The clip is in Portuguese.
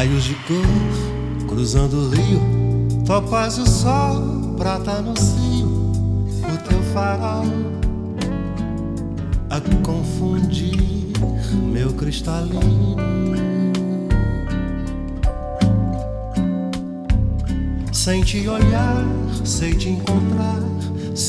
Raios de cor cruzando o rio, topázio, sol, prata no cio, o teu farol a confundir meu cristalino. Sem te olhar, sei te encontrar